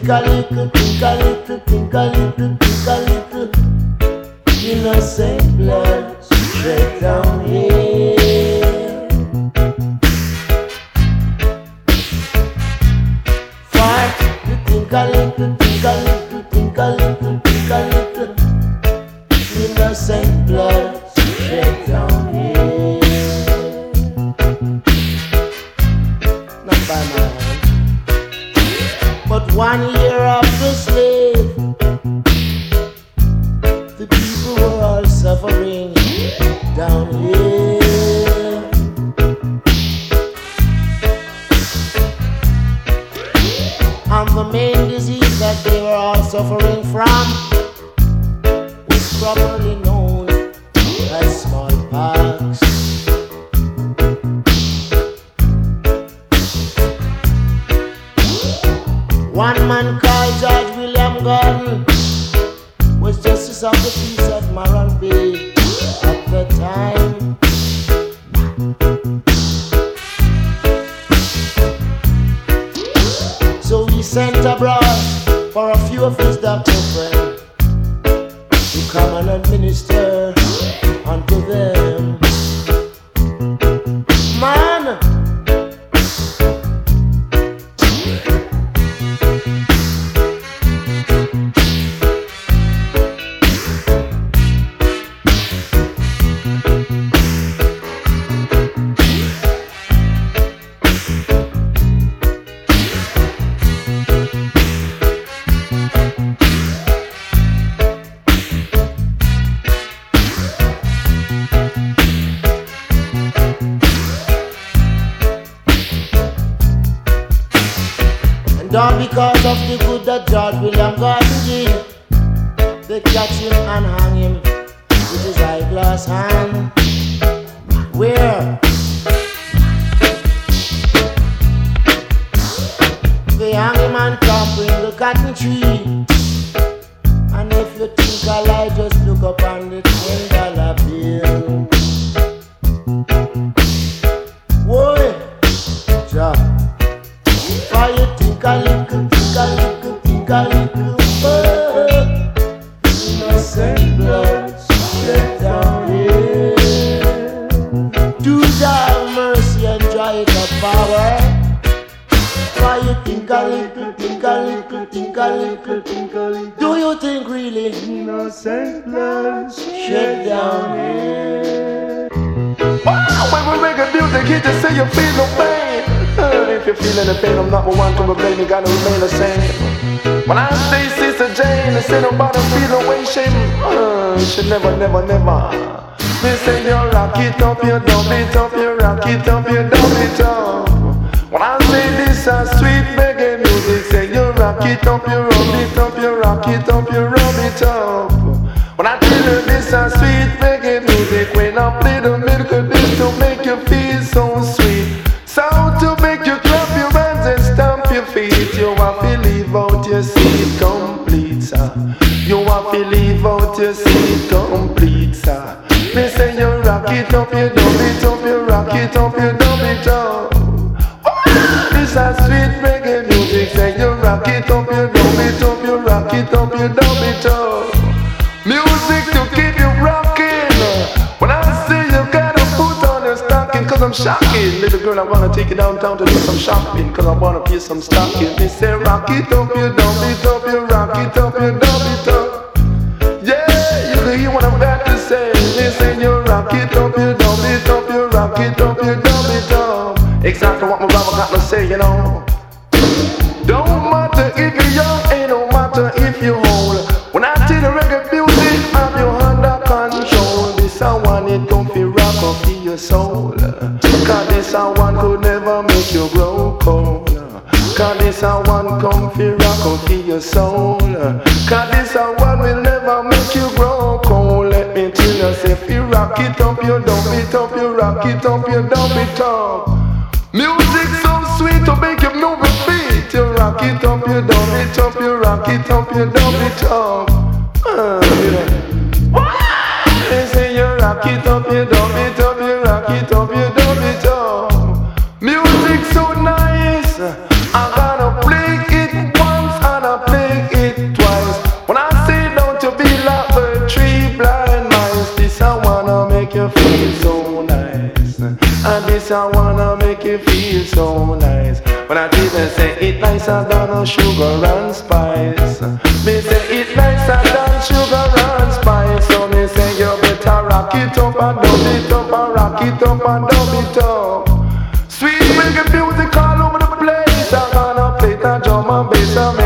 a little, think a little, think a little, think a little. Innocent blood straight down here. Fight to think a little, think a little, think a little, think a little. Innocent blood straight down here. Not by my hand, but 1 year after slave, the people were all suffering down here. And the main disease that they were all suffering from was properly known as smallpox. One man called George William Gordon was justice of the peace at Morant Bay at the time. So he sent abroad for a few of his doctor friends to come and administer unto them. Man, all because of the good that George William Gordon did, they catch him and hang him with his eyeglass hand. Where they hang him and camp in the cotton tree. And if you think I lie, just look up on the $10 bill. Whoa, Jah. Why you think a little, think a little, think a little, innocent blood straight down here. Do thou mercy and joy the power. Why you think a little, think a little, think a little, think a little. Do you think really innocent blood straight down here? Wow, when we make a music, you just say you feel no pain. If you're feeling the pain, I'm not one to blame, you gotta remain the same. When I say Sister Jane, I say nobody feel no way, shame. You should never, never, never. Me say you rock it up, you dump it up, you rock it up, you dump it up. When I say this a sweet reggae music, say you rock it up, you rub it up, you rock it up, you rub it up. When I tell you this a sweet reggae music, when I play the miracle disc to make you feel so sweet. So to make you clap your hands and stamp your feet, you have to leave out your seat complete, sir. You have to leave out your seat complete, sir. They say you rock it up, you dump it up, you rock it up, you dump it up. This a sweet reggae music, say you rock it up, you dump it up, you rock it up, you dump it up. Music to keep you rocking. When I say you gotta put on your stocking, cause I'm shocking. Little girl, I wanna take you downtown to do some shopping, cause I wanna pay some stocking. They say rock it up, you dump it up, you rock it up, you dump it up. Yeah, you can hear what I'm about to say. They say you rock it up, you dump it up, you rock it up, you dump it up. Exactly what my brother got to say, you know. Don't matter if you're young, ain't no matter if you old. When I tell the reggae music, have you under control. This a one, it don't feel rock up to your soul. Cause this a one could never make you grow cold. Cause this a one comfy rock up to your soul. Cause this a one will never make you grow cold. Let me tell you, say if you rock it up, you dump it up, you rock it up, you dump it up. Music so sweet to make you move your feet. You rock it up, you dump it up, you rock it up, you dump it up. They say you rock it up, you dump it up, you rock it up, you dump it up. Music so nice, I gotta play it once and I nice, I wanna make you feel so nice. When I even say it nicer than a sugar and spice. Me say it nicer than sugar and spice. So me say you better rock it up and dub it up and rock it up and dub it up. Sweet reggae music all over the place. I'm gonna play that drum and bass and